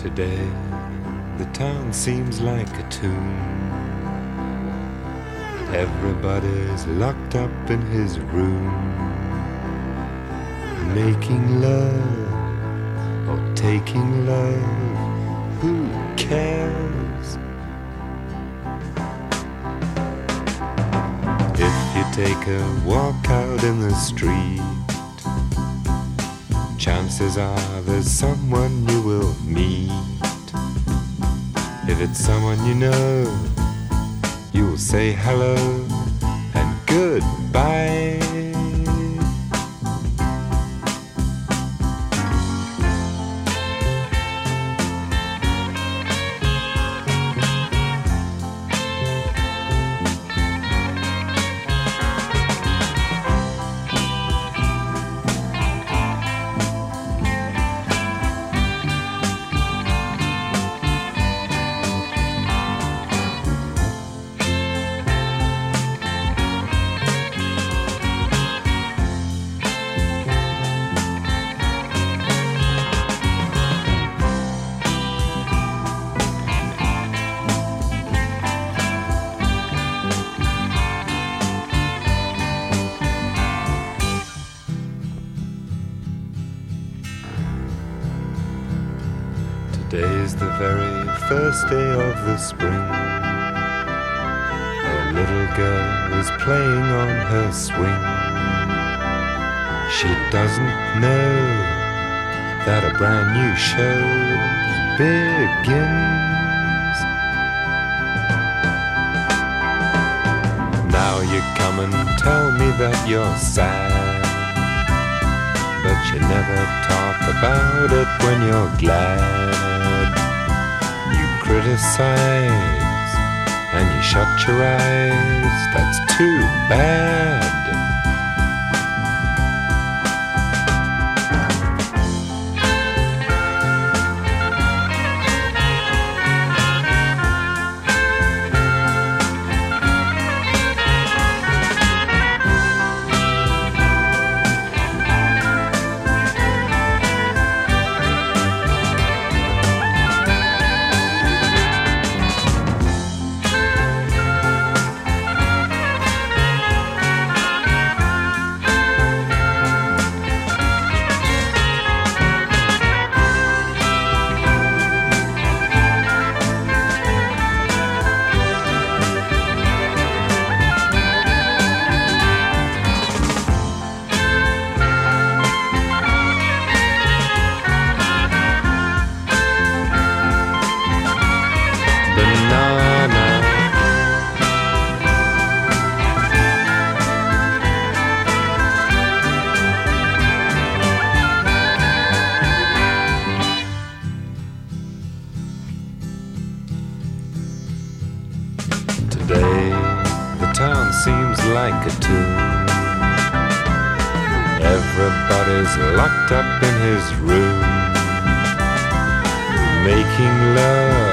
Today, the town seems like a tomb. Everybody's locked up in his room, making love or taking love. Who cares? If you take a walk out in the street, chances are there's someone you will meet. If it's someone you know, you will say hello and goodbye. Today's the very first day of the spring. A little girl is playing on her swing. She doesn't know that a brand new show begins. Now you come and tell me that you're sad, but you never talk about it when you're glad. You criticize and you shut your eyes. That's too bad. Today, the town seems like a tomb. Everybody's locked up in his room, making love